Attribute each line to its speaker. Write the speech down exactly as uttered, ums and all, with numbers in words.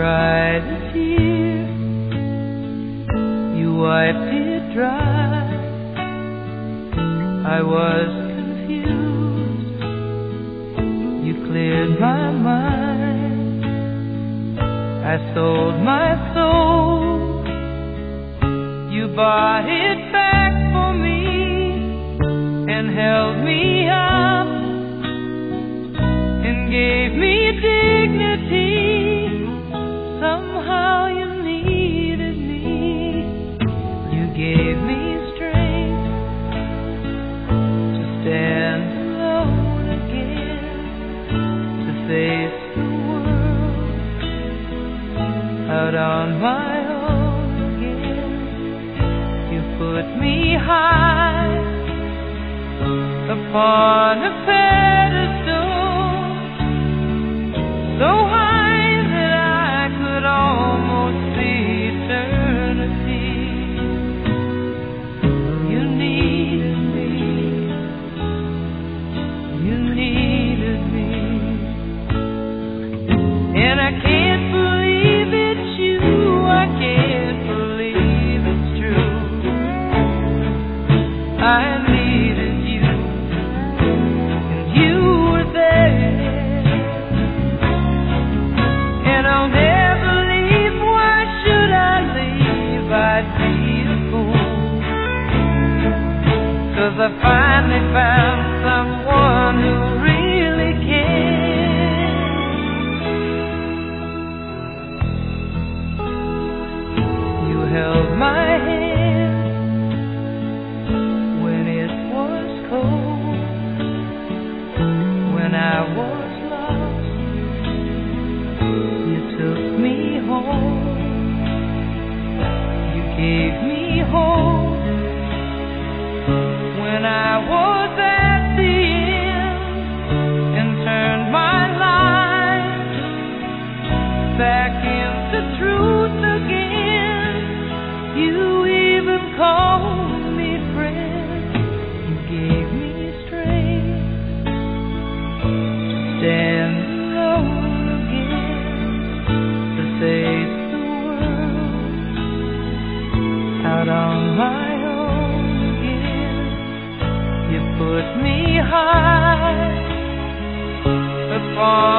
Speaker 1: cried a tear, you wiped it dry. I was confused, you cleared my mind. I sold my soul, you bought it back for me and held me up and gave me dignity. Somehow you needed me. You gave me strength to stand alone again, to face the world out on my own again. You put me high upon a pedestal, so high that I could almost see eternity. You needed me, you needed me, and I can't believe it's you, I can't believe it's true. I needed you, and you were there. And I'll never leave, why should I leave? I'd be a fool, 'cause I finally found someone who really cares. You held my hand when it was cold, when I was lost. You took me home, you gave me hope when I was at the end, and turned my life back into truth again. You even called me friend, you gave me strength to stand alone again, to face the world out on my own again. You put me high upon